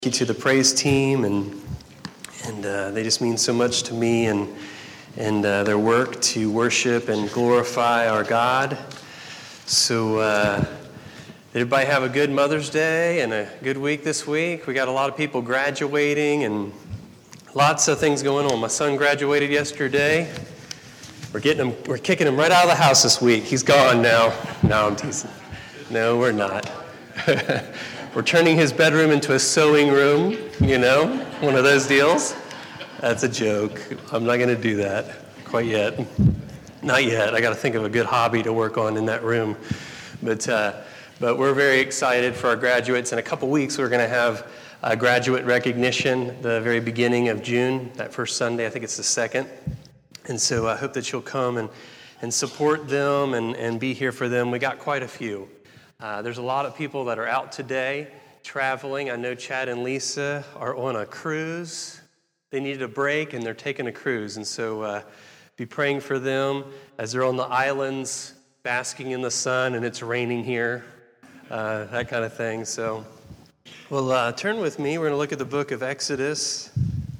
Thank you to the praise team, and they just mean so much to me and their work to worship and glorify our God. So did everybody have a good Mother's Day and a good week this week? We got a lot of people graduating and lots of things going on. My son graduated yesterday. We're kicking him right out of the house this week. He's gone now. No, I'm teasing. No, we're not. We're turning his bedroom into a sewing room, one of those deals. That's a joke. I'm not going to do that quite yet. Not yet. I got to think of a good hobby to work on in that room. But we're very excited for our graduates. In a couple weeks, we're going to have a graduate recognition the very beginning of June, that first Sunday. I think it's the 2nd. And so I hope that you'll come and support them and be here for them. We got quite a few. There's a lot of people that are out today traveling. I know Chad and Lisa are on a cruise. They needed a break, and they're taking a cruise. And so be praying for them as they're on the islands, basking in the sun, and it's raining here, that kind of thing. So, well, turn with me. We're going to look at the book of Exodus.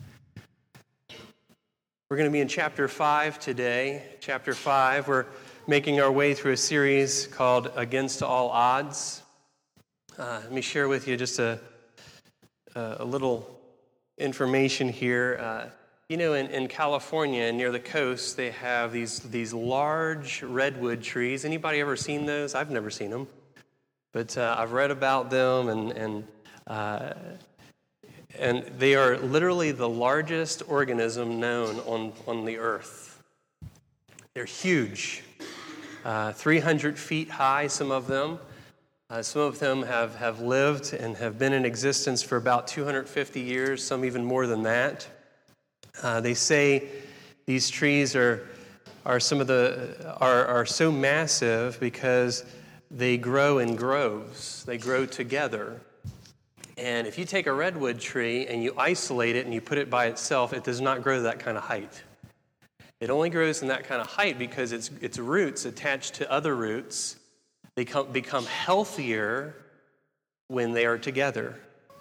We're going to be in chapter 5 today. Chapter 5, we're making our way through a series called Against All Odds. Let me share with you just a little information here. In California, near the coast, they have these large redwood trees. Anybody ever seen those? I've never seen them, but I've read about them, and they are literally the largest organism known on the earth. They're huge. 300 feet high, some of them. Some of them have lived and have been in existence for about 250 years, some even more than that. They say these trees are so massive because they grow in groves. They grow together. And if you take a redwood tree and you isolate it and you put it by itself, it does not grow to that kind of height. It only grows in that kind of height because its roots attached to other roots, they become healthier when they are together.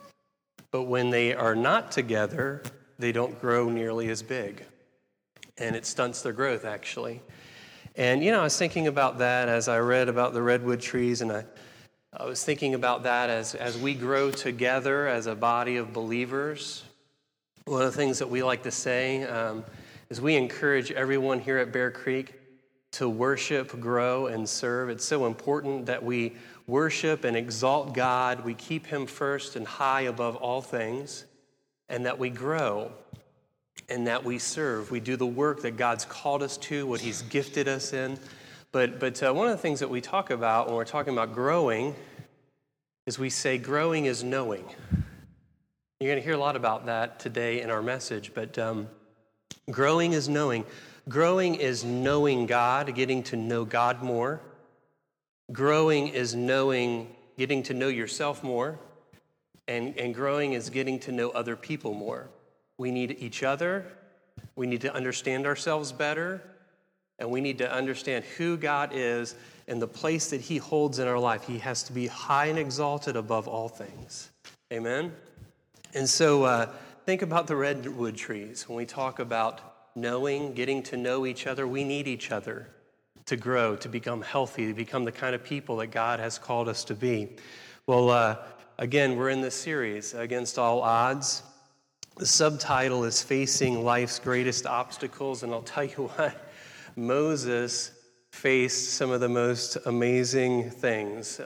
But when they are not together, they don't grow nearly as big. And it stunts their growth, actually. And, I was thinking about that as I read about the redwood trees, and I was thinking about that as we grow together as a body of believers. One of the things that we like to say is we encourage everyone here at Bear Creek to worship, grow, and serve. It's so important that we worship and exalt God. We keep Him first and high above all things, and that we grow and that we serve. We do the work that God's called us to, what He's gifted us in. But one of the things that we talk about when we're talking about growing is we say growing is knowing. You're going to hear a lot about that today in our message, but growing is knowing. Growing is knowing God, getting to know God more. Growing is getting to know yourself more. And growing is getting to know other people more. We need each other. We need to understand ourselves better. And we need to understand who God is and the place that He holds in our life. He has to be high and exalted above all things. Amen? And so think about the redwood trees. When we talk about knowing, getting to know each other, we need each other to grow, to become healthy, to become the kind of people that God has called us to be. Well, again, we're in this series, Against All Odds. The subtitle is Facing Life's Greatest Obstacles, and I'll tell you what, Moses faced some of the most amazing things.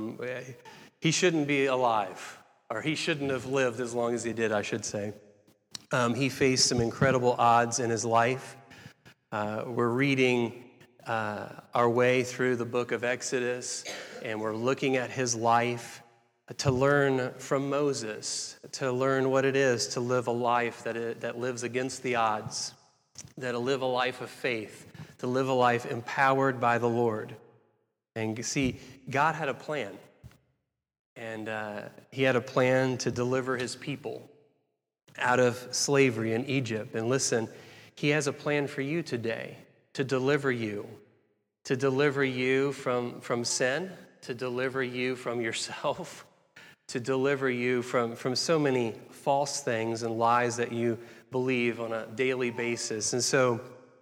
He shouldn't be alive, or he shouldn't have lived as long as he did, I should say. He faced some incredible odds in his life. We're reading our way through the book of Exodus, and we're looking at his life to learn from Moses, to learn what it is to live a life that lives against the odds, to live a life of faith, to live a life empowered by the Lord. And see, God had a plan, and He had a plan to deliver His people out of slavery in Egypt. And listen, He has a plan for you today to deliver you from sin, to deliver you from yourself, to deliver you from so many false things and lies that you believe on a daily basis. And so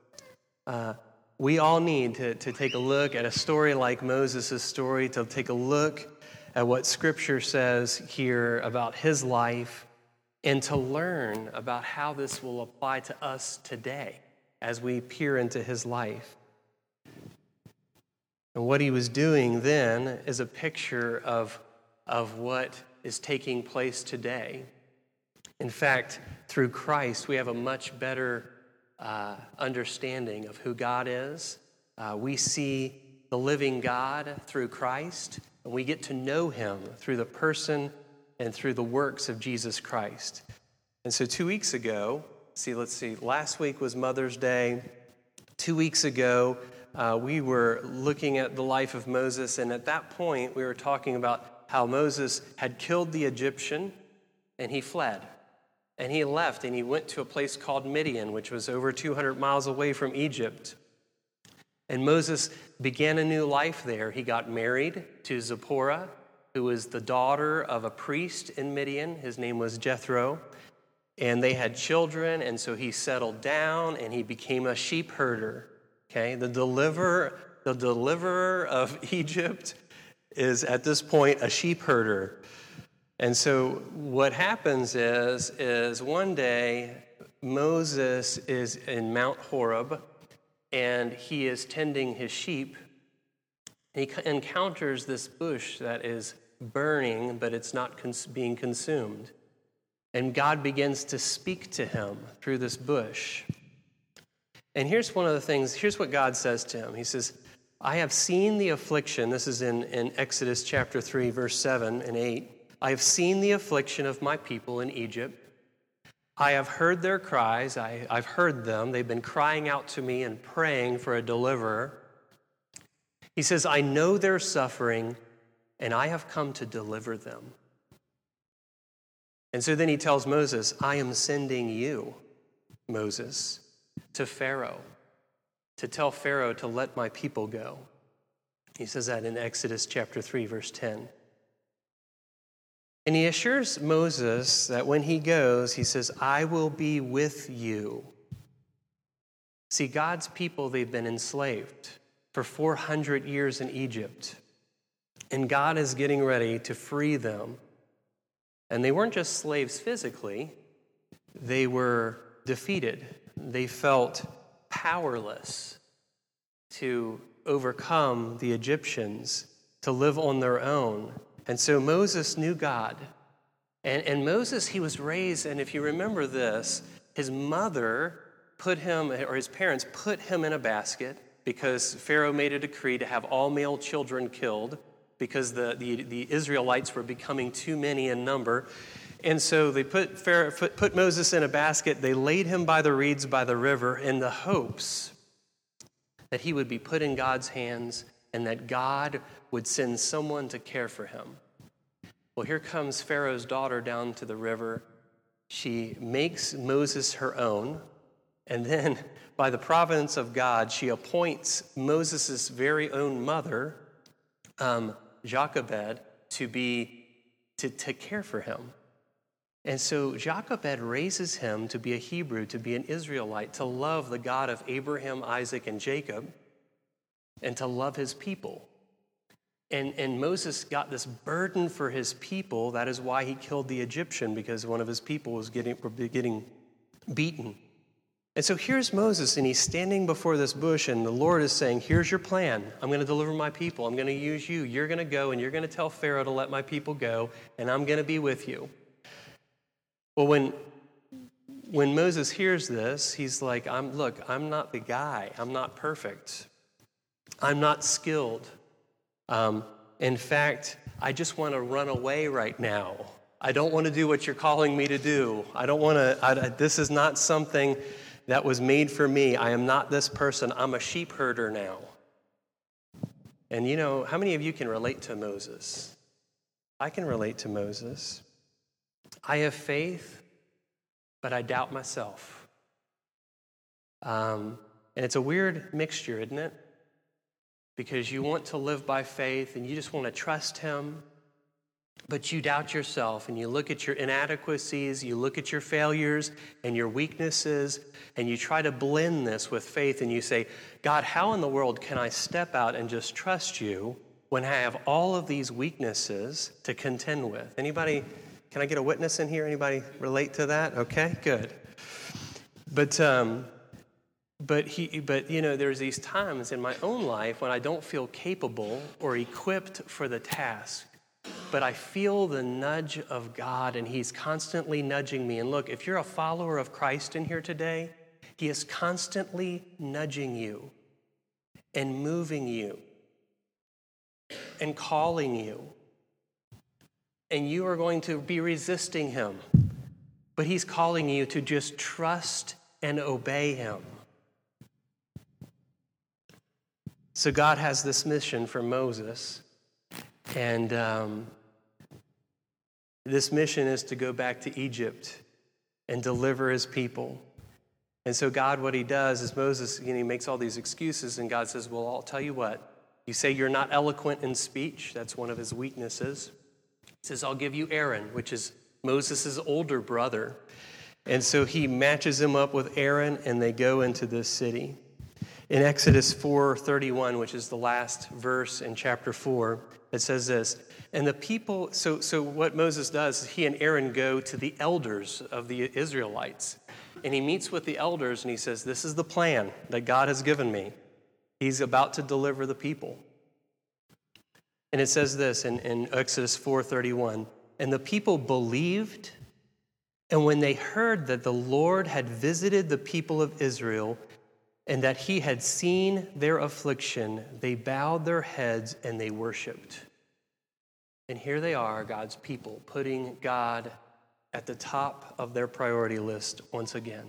we all need to take a look at a story like Moses' story, to take a look at what Scripture says here about his life, and to learn about how this will apply to us today as we peer into his life. And what he was doing then is a picture of what is taking place today. In fact, through Christ, we have a much better understanding of who God is. We see the living God through Christ, and we get to know him through the person and through the works of Jesus Christ. And so 2 weeks ago, last week was Mother's Day. 2 weeks ago, we were looking at the life of Moses, and at that point, we were talking about how Moses had killed the Egyptian, and he fled. And he left, and he went to a place called Midian, which was over 200 miles away from Egypt. And Moses began a new life there. He got married to Zipporah, who was the daughter of a priest in Midian. His name was Jethro. And they had children, and so he settled down, and he became a sheep herder. Okay, the deliverer of Egypt is at this point a sheep herder. And so what happens is one day Moses is in Mount Horeb, and he is tending his sheep. He encounters this bush that is burning, but it's not being consumed. And God begins to speak to him through this bush. And here's one of the things, here's what God says to him. He says, I have seen the affliction. This is in Exodus chapter 3, verse 7 and 8. I have seen the affliction of my people in Egypt. I have heard their cries. I've heard them. They've been crying out to me and praying for a deliverer. He says, I know their suffering, and I have come to deliver them. And so then he tells Moses, I am sending you, Moses, to Pharaoh, to tell Pharaoh to let my people go. He says that in Exodus chapter 3, verse 10. And he assures Moses that when he goes, he says, I will be with you. See, God's people, they've been enslaved for 400 years in Egypt. And God is getting ready to free them. And they weren't just slaves physically, they were defeated. They felt powerless to overcome the Egyptians, to live on their own. And so Moses knew God. And Moses, he was raised, and if you remember this, his mother put him, or his parents put him in a basket because Pharaoh made a decree to have all male children killed because the Israelites were becoming too many in number. And so they put Moses in a basket. They laid him by the reeds by the river in the hopes that he would be put in God's hands and that God would send someone to care for him. Well, here comes Pharaoh's daughter down to the river. She makes Moses her own, and then by the providence of God, she appoints Moses' very own mother, Jochebed, to care for him. And so Jochebed raises him to be a Hebrew, to be an Israelite, to love the God of Abraham, Isaac, and Jacob, and to love his people. And Moses got this burden for his people. That is why he killed the Egyptian, because one of his people was getting beaten. And so here's Moses, and he's standing before this bush, and the Lord is saying, here's your plan. I'm going to deliver my people. I'm going to use you. You're going to go, and you're going to tell Pharaoh to let my people go, and I'm going to be with you. Well, when Moses hears this, he's like, I'm not the guy. I'm not perfect. I'm not skilled. In fact, I just want to run away right now. I don't want to do what you're calling me to do. I don't want to, this is not something that was made for me. I am not this person. I'm a sheep herder now. And you know, how many of you can relate to Moses? I can relate to Moses. I have faith, but I doubt myself. And it's a weird mixture, isn't it? Because you want to live by faith and you just want to trust him. but you doubt yourself and you look at your inadequacies, you look at your failures and your weaknesses, and you try to blend this with faith and you say, God, how in the world can I step out and just trust you when I have all of these weaknesses to contend with? Anybody, can I get a witness in here? Anybody relate to that? Okay, good. But there's these times in my own life when I don't feel capable or equipped for the task. But I feel the nudge of God, and he's constantly nudging me. And look, if you're a follower of Christ in here today, he is constantly nudging you and moving you and calling you. And you are going to be resisting him. But he's calling you to just trust and obey him. So God has this mission for Moses. And this mission is to go back to Egypt and deliver his people. And so God, what he does is Moses, he makes all these excuses, and God says, well, I'll tell you what. You say you're not eloquent in speech. That's one of his weaknesses. He says, I'll give you Aaron, which is Moses' older brother. And so he matches him up with Aaron, and they go into this city. In Exodus 4:31, which is the last verse in chapter 4, it says this, and the people, so what Moses does is he and Aaron go to the elders of the Israelites, and he meets with the elders, and he says, this is the plan that God has given me. He's about to deliver the people. And it says this in Exodus 4:31, and the people believed, and when they heard that the Lord had visited the people of Israel, and that he had seen their affliction, they bowed their heads and they worshiped. And here they are, God's people, putting God at the top of their priority list once again.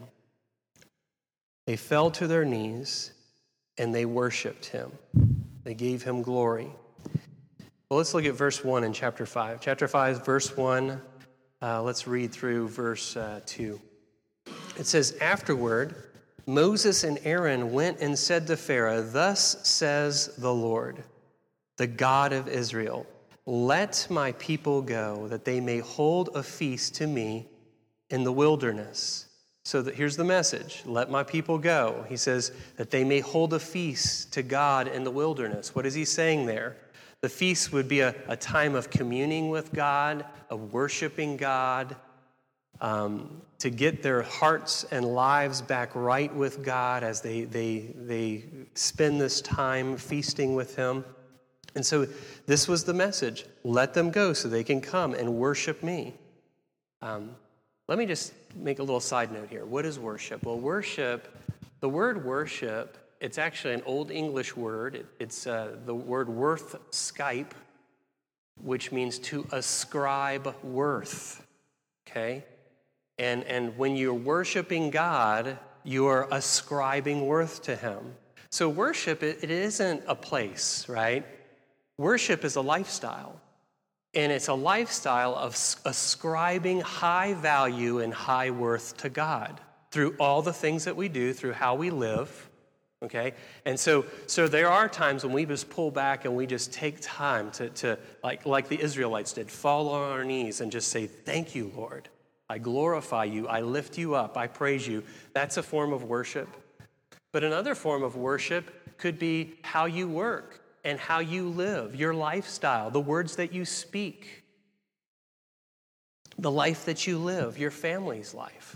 They fell to their knees and they worshiped him. They gave him glory. Well, let's look at verse 1 in chapter 5. Chapter 5, verse 1, let's read through verse 2. It says, afterward, Moses and Aaron went and said to Pharaoh, thus says the Lord, the God of Israel, let my people go, that they may hold a feast to me in the wilderness. So here's the message, let my people go. He says that they may hold a feast to God in the wilderness. What is he saying there? The feast would be a time of communing with God, of worshiping God, to get their hearts and lives back right with God as they spend this time feasting with him. And so this was the message. Let them go so they can come and worship me. Let me just make a little side note here. What is worship? Well, the word worship, it's actually an Old English word. It's the word worth skype, which means to ascribe worth. Okay? And when you're worshiping God, you are ascribing worth to him. So worship, it isn't a place, right? Worship is a lifestyle. And it's a lifestyle of ascribing high value and high worth to God through all the things that we do, through how we live, okay? And so there are times when we just pull back and we just take time to like the Israelites did, fall on our knees and just say, thank you, Lord. I glorify you, I lift you up, I praise you. That's a form of worship. But another form of worship could be how you work and how you live, your lifestyle, the words that you speak, the life that you live, your family's life.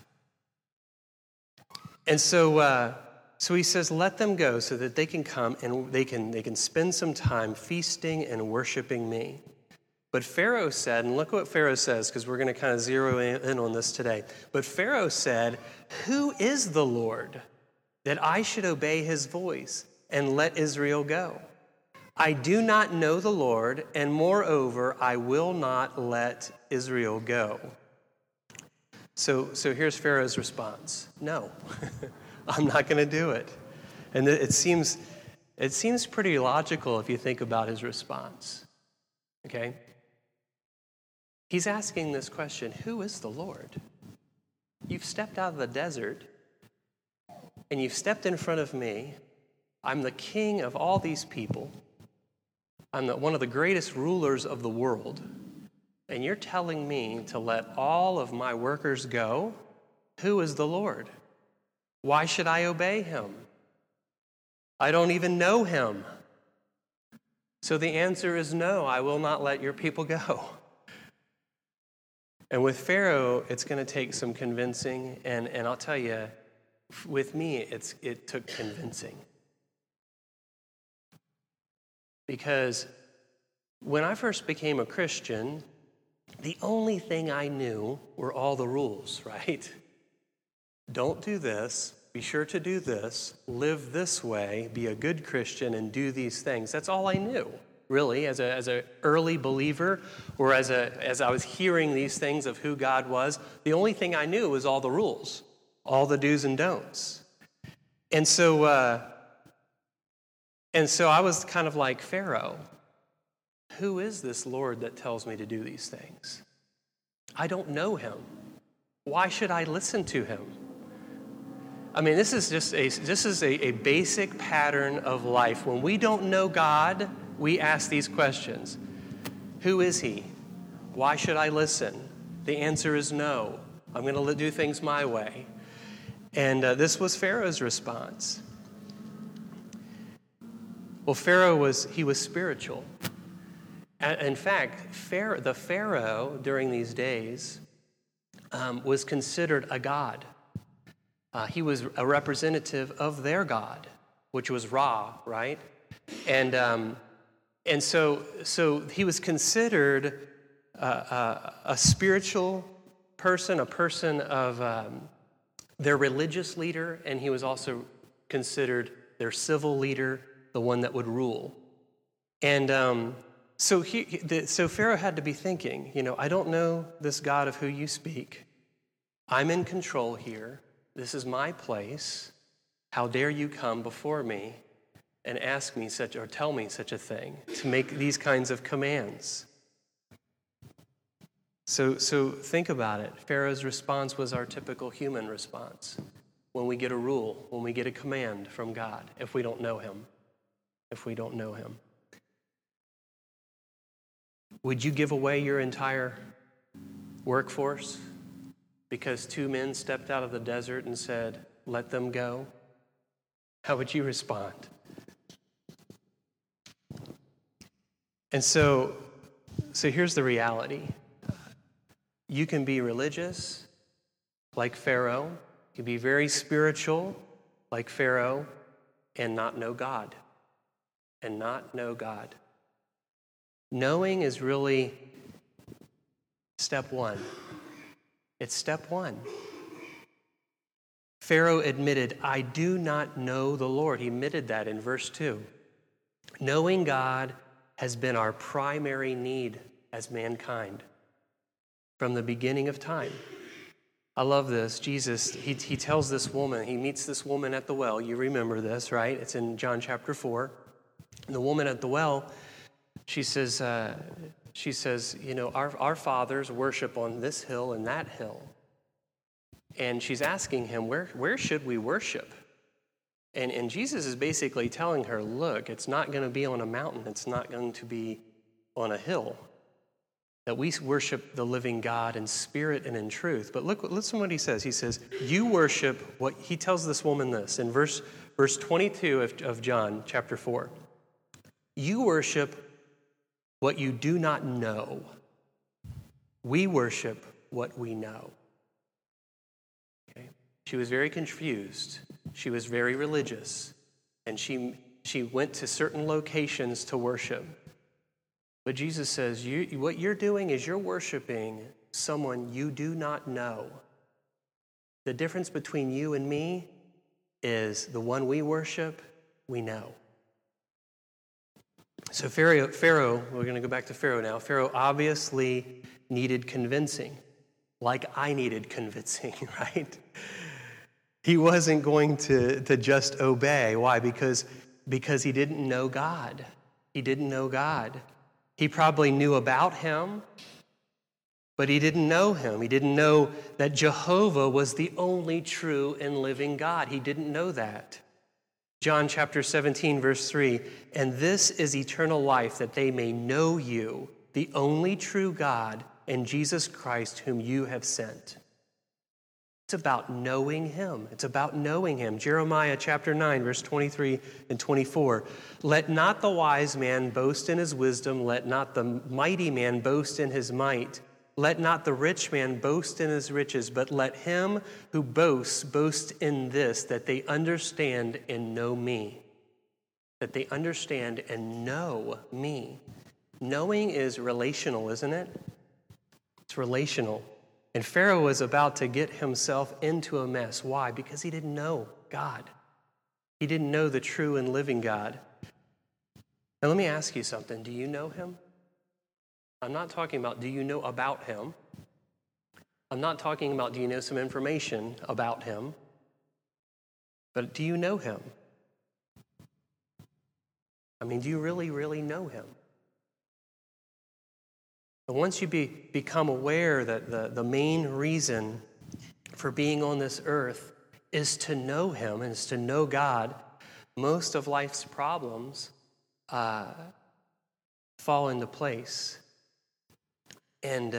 And so he says, let them go so that they can come and they can spend some time feasting and worshiping me. But Pharaoh said, and look what Pharaoh says, because we're going to kind of zero in on this today. But Pharaoh said, who is the Lord that I should obey his voice and let Israel go? I do not know the Lord, and moreover, I will not let Israel go. So here's Pharaoh's response. No, I'm not going to do it. And it seems pretty logical if you think about his response. Okay? He's asking this question, who is the Lord? You've stepped out of the desert, and you've stepped in front of me. I'm the king of all these people. I'm one of the greatest rulers of the world. And you're telling me to let all of my workers go? Who is the Lord? Why should I obey him? I don't even know him. So the answer is no, I will not let your people go. And with Pharaoh, it's going to take some convincing. And I'll tell you, with me, it took convincing. Because when I first became a Christian, the only thing I knew were all the rules, right? Don't do this, be sure to do this, live this way, be a good Christian, and do these things. That's all I knew, really, as an early believer, or as I was hearing these things of who God was. The only thing I knew was all the rules, all the do's and don'ts. And so I was kind of like Pharaoh. Who is this Lord that tells me to do these things? I don't know him. Why should I listen to him? I mean, this is a basic pattern of life. When we don't know God, we ask these questions. Who is he? Why should I listen? The answer is no. I'm going to do things my way. And this was Pharaoh's response. Well, Pharaoh was spiritual. In fact, the Pharaoh during these days was considered a god. He was a representative of their god, which was Ra, right? And so he was considered a spiritual person, a person of their religious leader, and he was also considered their civil leader, the one that would rule. And so Pharaoh had to be thinking, I don't know this God of who you speak. I'm in control here. This is my place. How dare you come before me and ask me or tell me such a thing, to make these kinds of commands? So think about it. Pharaoh's response was our typical human response when we get a rule, when we get a command from God, if we don't know him. Would you give away your entire workforce because two men stepped out of the desert and said, let them go? How would you respond? And so here's the reality. You can be religious like Pharaoh. You can be very spiritual like Pharaoh and not know God. Knowing is really step one. It's step one. Pharaoh admitted, I do not know the Lord. He admitted that in verse 2. Knowing God has been our primary need as mankind from the beginning of time. I love this. Jesus, he tells this woman, he meets this woman at the well. You remember this, right? It's in John chapter 4. And the woman at the well, she says, our fathers worship on this hill and that hill. And she's asking him, where should we worship? And Jesus is basically telling her, look, it's not going to be on a mountain. It's not going to be on a hill. That we worship the living God in spirit and in truth. But listen what he says. He says, you worship what, he tells this woman this in verse 22 of John chapter 4. You worship what you do not know. We worship what we know. Okay? She was very confused. She was very religious. And she went to certain locations to worship. But Jesus says, what you're doing is you're worshiping someone you do not know. The difference between you and me is the one we worship, we know. So Pharaoh, we're going to go back to Pharaoh now. Pharaoh obviously needed convincing, like I needed convincing, right? He wasn't going to just obey. Why? Because he didn't know God. He didn't know God. He probably knew about him, but he didn't know him. He didn't know that Jehovah was the only true and living God. He didn't know that. John chapter 17, verse 3, and this is eternal life, that they may know you, the only true God, in Jesus Christ whom you have sent. It's about knowing him. It's about knowing him. Jeremiah chapter 9, verse 23 and 24. Let not the wise man boast in his wisdom. Let not the mighty man boast in his might. Let not the rich man boast in his riches, but let him who boasts boast in this, that they understand and know me. That they understand and know me. Knowing is relational, isn't it? It's relational. And Pharaoh was about to get himself into a mess. Why? Because he didn't know God. He didn't know the true and living God. Now let me ask you something. Do you know him? I'm not talking about do you know about him. I'm not talking about do you know some information about him. But do you know him? I mean, do you really, really know him? But once you become aware that the main reason for being on this earth is to know him and is to know God, most of life's problems fall into place and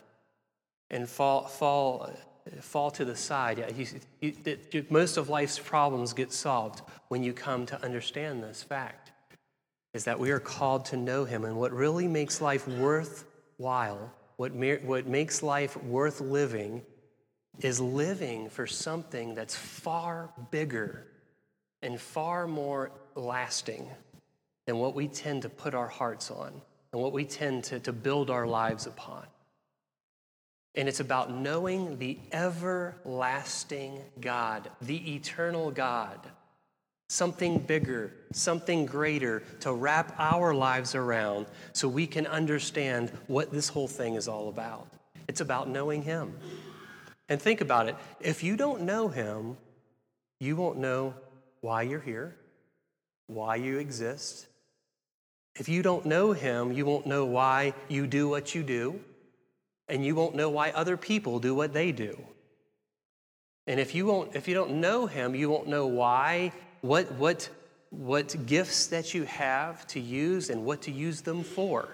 fall to the side. Most of life's problems get solved when you come to understand this fact, is that we are called to know him. And what really makes life worthwhile, what makes life worth living, is living for something that's far bigger and far more lasting than what we tend to put our hearts on and what we tend to build our lives upon. And it's about knowing the everlasting God, the eternal God, something bigger, something greater to wrap our lives around so we can understand what this whole thing is all about. It's about knowing him. And think about it. If you don't know him, you won't know why you're here, why you exist. If you don't know him, you won't know why you do what you do, and you won't know why other people do what they do. And if you don't know him, you won't know why, what gifts that you have to use and what to use them for.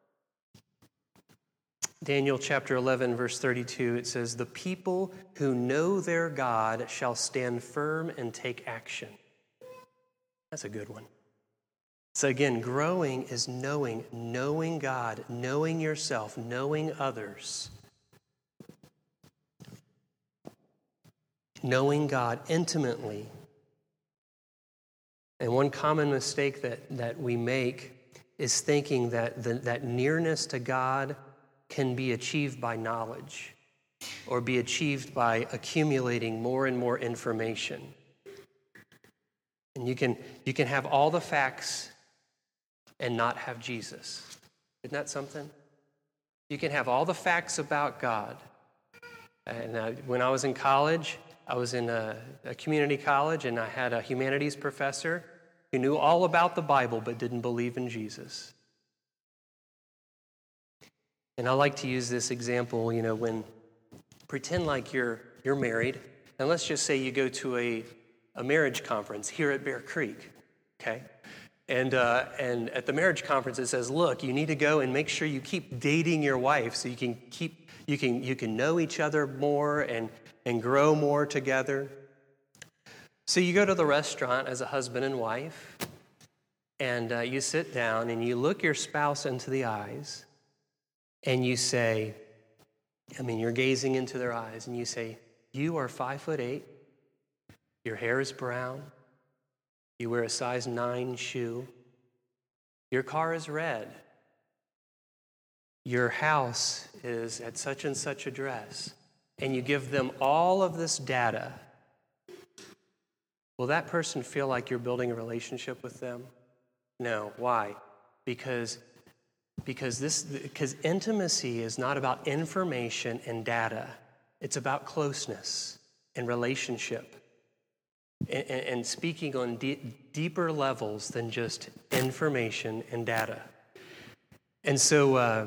Daniel chapter 11, verse 32, it says, "The people who know their God shall stand firm and take action." That's a good one. So again, growing is knowing God, knowing yourself, knowing others. Knowing God intimately. And one common mistake that we make is thinking that nearness to God can be achieved by knowledge or be achieved by accumulating more and more information. And you can have all the facts and not have Jesus. Isn't that something? You can have all the facts about God. And when I was in college, I was in a community college, and I had a humanities professor who knew all about the Bible but didn't believe in Jesus. And I like to use this example, when pretend like you're married, and let's just say you go to a marriage conference here at Bear Creek, okay? And at the marriage conference, it says, look, you need to go and make sure you keep dating your wife so you can know each other more and grow more together. So you go to the restaurant as a husband and wife, and you sit down and you look your spouse into the eyes, and you say, you're gazing into their eyes, and you say, you are 5'8", your hair is brown, you wear a size 9 shoe, your car is red, your house is at such and such address, and you give them all of this data. Will that person feel like you're building a relationship with them? No. Why? Because intimacy is not about information and data. It's about closeness and relationship and speaking on deeper levels than just information and data. And so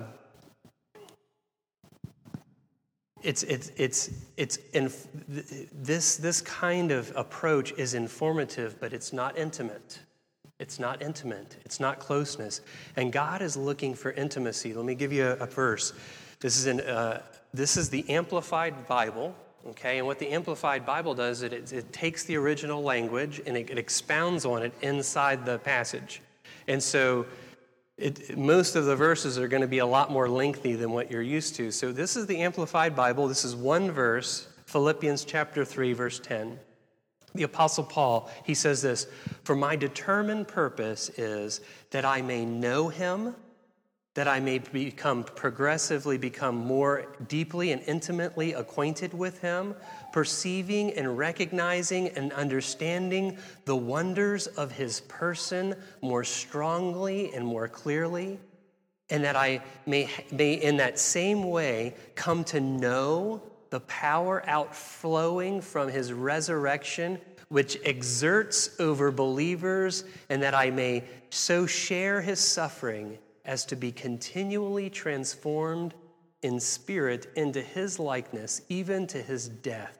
this kind of approach is informative, but it's not intimate. It's not intimate. It's not closeness. And God is looking for intimacy. Let me give you a verse. This is the Amplified Bible, okay? And what the Amplified Bible does, it takes the original language and it expounds on it inside the passage. And so most of the verses are going to be a lot more lengthy than what you're used to. So this is the Amplified Bible. This is one verse, Philippians chapter 3, verse 10. The Apostle Paul, he says this, "For my determined purpose is that I may know him, that I may progressively become more deeply and intimately acquainted with him, perceiving and recognizing and understanding the wonders of his person more strongly and more clearly, and that I may in that same way come to know the power outflowing from his resurrection, which exerts over believers, and that I may so share his suffering as to be continually transformed in spirit into his likeness, even to his death."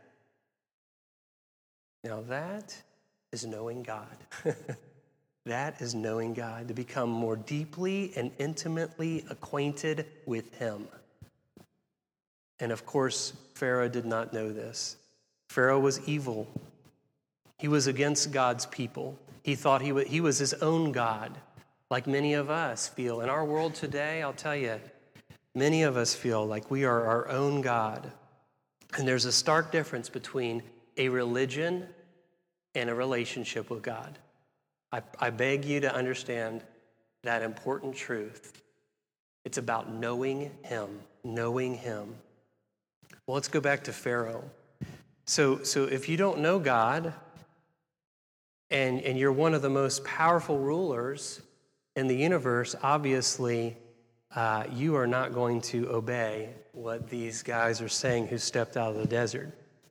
Now that is knowing God. That is knowing God, to become more deeply and intimately acquainted with him. And of course, Pharaoh did not know this. Pharaoh was evil. He was against God's people. He thought he was his own God. Like many of us feel. In our world today, I'll tell you, many of us feel like we are our own God. And there's a stark difference between a religion and a relationship with God. I beg you to understand that important truth. It's about knowing him, knowing him. Well, let's go back to Pharaoh. So if you don't know God, and you're one of the most powerful rulers in the universe, obviously, you are not going to obey what these guys are saying who stepped out of the desert.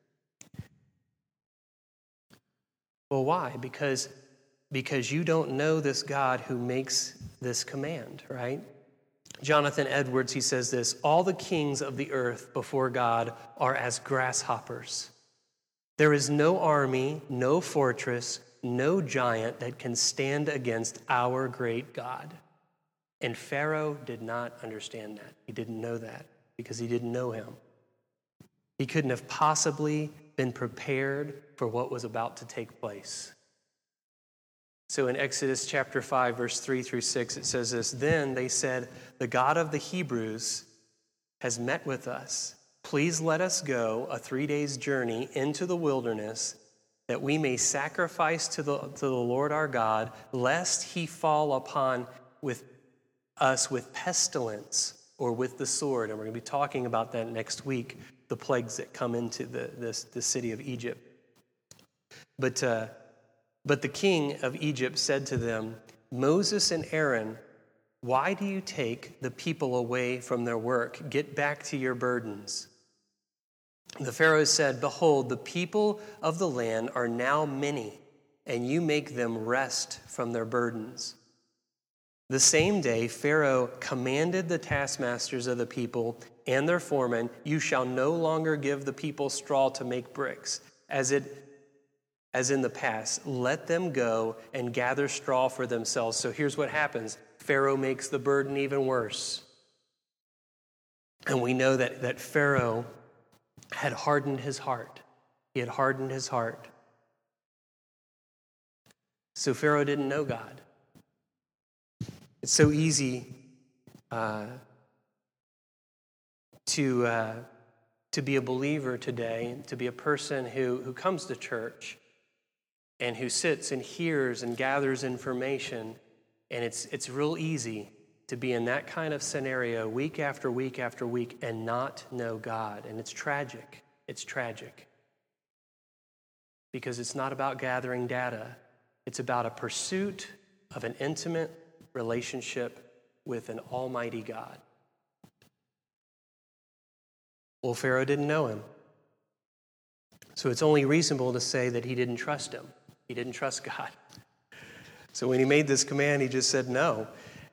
Well, why? Because you don't know this God who makes this command, right? Jonathan Edwards, he says this, "All the kings of the earth before God are as grasshoppers. There is no army, no fortress, no giant that can stand against our great God." And Pharaoh did not understand that. He didn't know that because he didn't know him. He couldn't have possibly been prepared for what was about to take place. So in Exodus chapter 5, verse 3 through 6, it says this, "Then they said, 'The God of the Hebrews has met with us. Please let us go a 3 days' journey into the wilderness, that we may sacrifice to the Lord our God, lest he fall upon us with pestilence or with the sword." And we're going to be talking about that next week, the plagues that come into the city of Egypt. But the king of Egypt said to them, "Moses and Aaron, why do you take the people away from their work? Get back to your burdens." The Pharaoh said, "Behold, the people of the land are now many, and you make them rest from their burdens." The same day, Pharaoh commanded the taskmasters of the people and their foremen, "You shall no longer give the people straw to make bricks, as in the past. Let them go and gather straw for themselves." So here's what happens. Pharaoh makes the burden even worse. And we know that Pharaoh had hardened his heart. He had hardened his heart. So Pharaoh didn't know God. It's so easy to be a believer today, to be a person who comes to church and who sits and hears and gathers information, and it's real easy to be in that kind of scenario week after week after week and not know God. And it's tragic. It's tragic. Because it's not about gathering data. It's about a pursuit of an intimate relationship with an almighty God. Well, Pharaoh didn't know him. So it's only reasonable to say that he didn't trust him. He didn't trust God. So when he made this command, he just said no.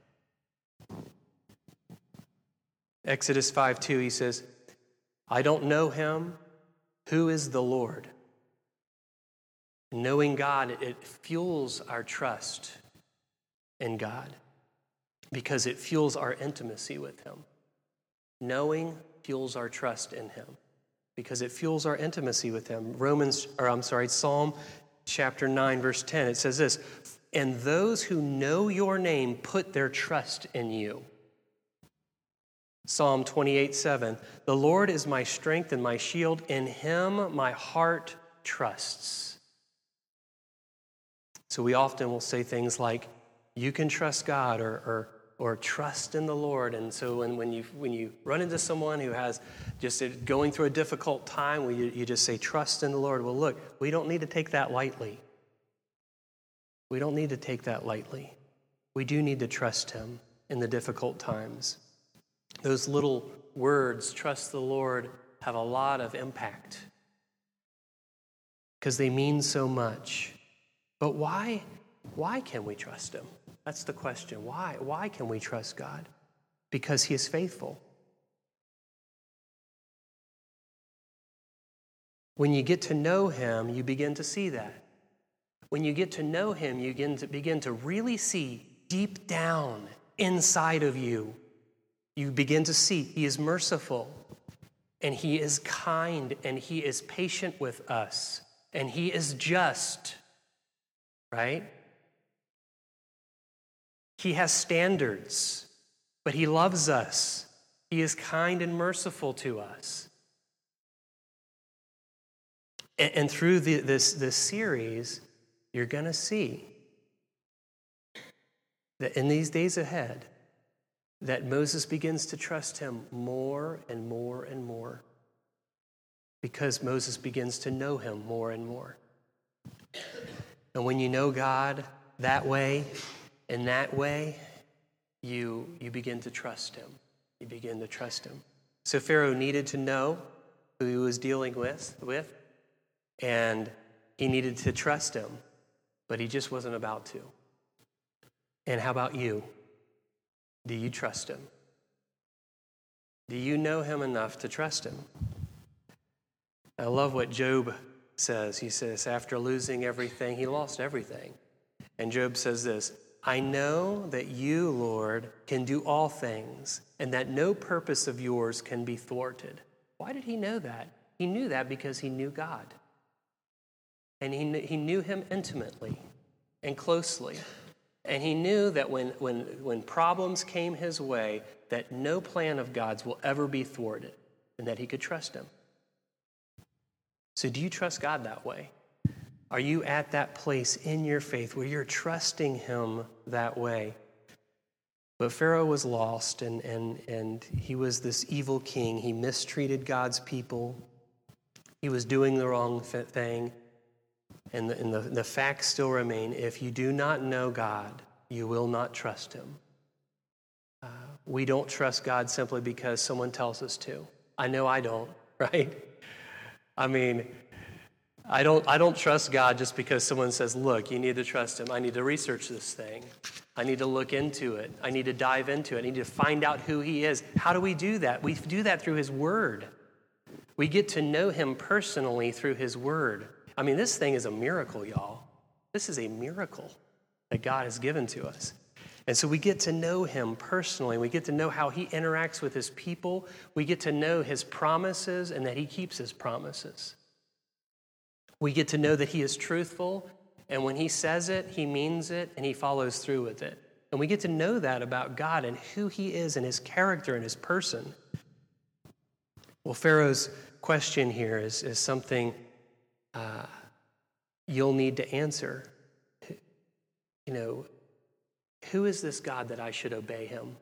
Exodus 5:2, he says, "I don't know him. Who is the Lord?" Knowing God, it fuels our trust in God because it fuels our intimacy with him. Knowing fuels our trust in him because it fuels our intimacy with him. Psalm chapter 9, verse 10, it says this, "And those who know your name put their trust in you." Psalm 28:7, "The Lord is my strength and my shield. In him my heart trusts." So we often will say things like, "You can trust God," or "trust in the Lord." And so when you run into someone who has just going through a difficult time, you just say, "Trust in the Lord." Well, look, we don't need to take that lightly. We don't need to take that lightly. We do need to trust him in the difficult times. Those little words, "trust the Lord," have a lot of impact because they mean so much. But why can we trust him? That's the question. Why can we trust God? Because he is faithful. When you get to know him, you begin to see that. When you get to know him, you begin to really see deep down inside of you. You begin to see he is merciful, and he is kind, and he is patient with us, and he is just, right? He has standards, but he loves us. He is kind and merciful to us. And through this series, you're going to see that in these days ahead, that Moses begins to trust him more and more and more because Moses begins to know him more and more. And when you know God that way, in that way, you begin to trust him. You begin to trust him. So Pharaoh needed to know who he was dealing with, and he needed to trust him, but he just wasn't about to. And how about you? Do you trust him? Do you know him enough to trust him? I love what Job says. He says, after losing everything, he lost everything. And Job says this, "I know that you, Lord, can do all things, and that no purpose of yours can be thwarted." Why did he know that? He knew that because he knew God. And he knew him intimately and closely. And he knew that when problems came his way, that no plan of God's will ever be thwarted, and that he could trust him. So do you trust God that way? Are you at that place in your faith where you're trusting him that way? But Pharaoh was lost, and he was this evil king. He mistreated God's people. He was doing the wrong thing. And the facts still remain. If you do not know God, you will not trust him. We don't trust God simply because someone tells us to. I know I don't, right? I mean, I don't trust God just because someone says, "Look, you need to trust him. I need to research this thing. I need to look into it. I need to dive into it. I need to find out who he is." How do we do that? We do that through his word. We get to know him personally through his word. I mean, this thing is a miracle, y'all. This is a miracle that God has given to us. And so we get to know him personally. We get to know how he interacts with his people. We get to know his promises and that he keeps his promises. We get to know that he is truthful, and when he says it, he means it, and he follows through with it. And we get to know that about God and who he is and his character and his person. Well, Pharaoh's question here is something you'll need to answer. You know, who is this God that I should obey him?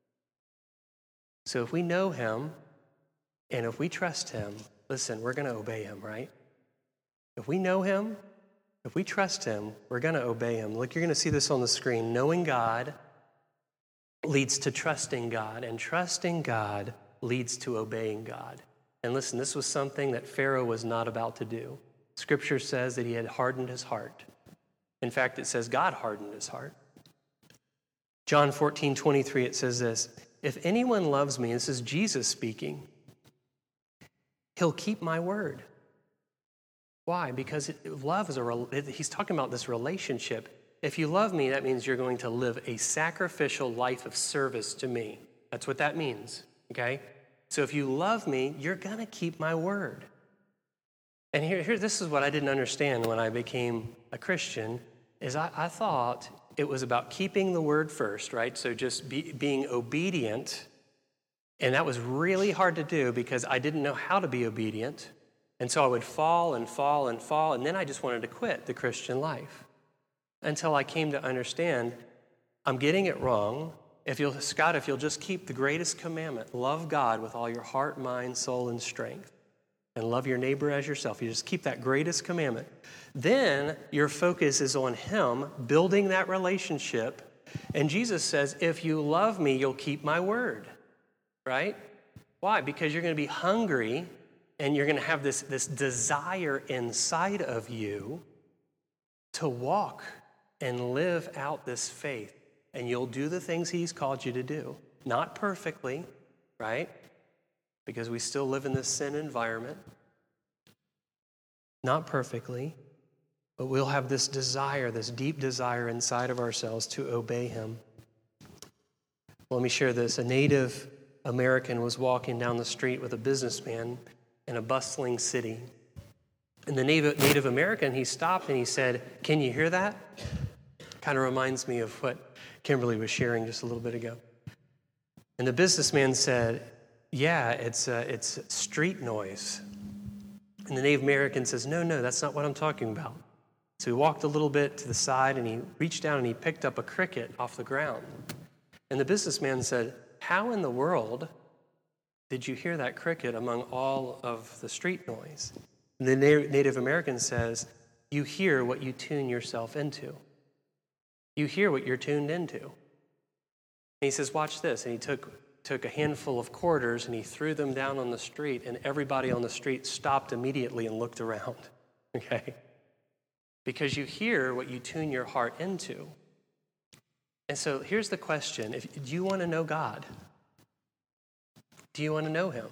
So if we know him and if we trust him, listen, we're going to obey him, right? If we know him, if we trust him, we're going to obey him. Look, you're going to see this on the screen. Knowing God leads to trusting God, and trusting God leads to obeying God. And listen, this was something that Pharaoh was not about to do. Scripture says that he had hardened his heart. In fact, it says God hardened his heart. John 14:23, it says this, "If anyone loves me," this is Jesus speaking, "he'll keep my word." Why? Because love is he's talking about this relationship. If you love me, that means you're going to live a sacrificial life of service to me. That's what that means, okay? So if you love me, you're going to keep my word. And here, this is what I didn't understand when I became a Christian, is I thought it was about keeping the word first, right? So just being obedient. And that was really hard to do because I didn't know how to be obedient. And so I would fall and fall and fall, and then I just wanted to quit the Christian life until I came to understand I'm getting it wrong. If you'll just keep the greatest commandment, love God with all your heart, mind, soul, and strength, and love your neighbor as yourself. You just keep that greatest commandment. Then your focus is on him, building that relationship. And Jesus says, if you love me, you'll keep my word, right? Why? Because you're going to be hungry and you're going to have this desire inside of you to walk and live out this faith. And you'll do the things he's called you to do. Not perfectly, right? Because we still live in this sin environment. Not perfectly, but we'll have this desire, this deep desire inside of ourselves to obey him. Well, let me share this. A Native American was walking down the street with a businessman in a bustling city. And the Native American, he stopped and he said, "Can you hear that?" Kind of reminds me of what Kimberly was sharing just a little bit ago. And the businessman said, "Yeah, it's street noise." And the Native American says, no, that's not what I'm talking about. So he walked a little bit to the side and he reached down and he picked up a cricket off the ground. And the businessman said, "How in the world did you hear that cricket among all of the street noise?" And the Native American says, "You hear what you tune yourself into. You hear what you're tuned into." And he says, "Watch this." And he took a handful of quarters and he threw them down on the street, and everybody on the street stopped immediately and looked around, okay? Because you hear what you tune your heart into. And so here's the question. Do you want to know God? Do you want to know him?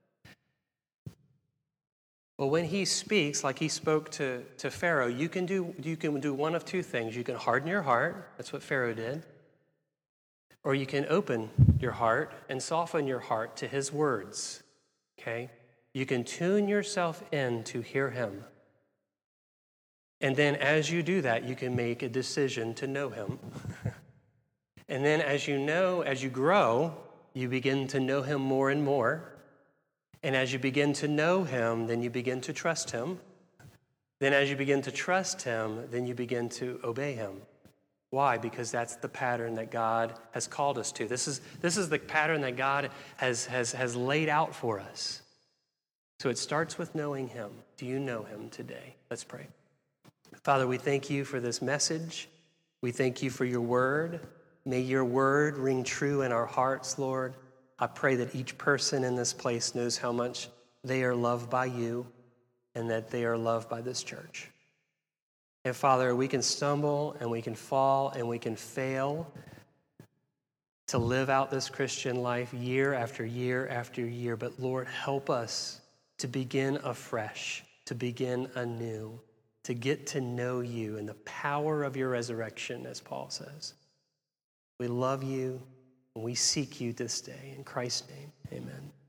Well, when he speaks, like he spoke to Pharaoh, you can do one of two things. You can harden your heart. That's what Pharaoh did. Or you can open your heart and soften your heart to his words, okay? You can tune yourself in to hear him. And then as you do that, you can make a decision to know him. And then as you grow, you begin to know him more and more. And as you begin to know him, then you begin to trust him. Then as you begin to trust him, then you begin to obey him. Why? Because that's the pattern that God has called us to. This is the pattern that God has laid out for us. So it starts with knowing him. Do you know him today? Let's pray. Father, we thank you for this message. We thank you for your word. May your word ring true in our hearts, Lord. I pray that each person in this place knows how much they are loved by you and that they are loved by this church. And Father, we can stumble and we can fall and we can fail to live out this Christian life year after year after year. But Lord, help us to begin afresh, to begin anew, to get to know you and the power of your resurrection, as Paul says. We love you and we seek you this day. In Christ's name, amen.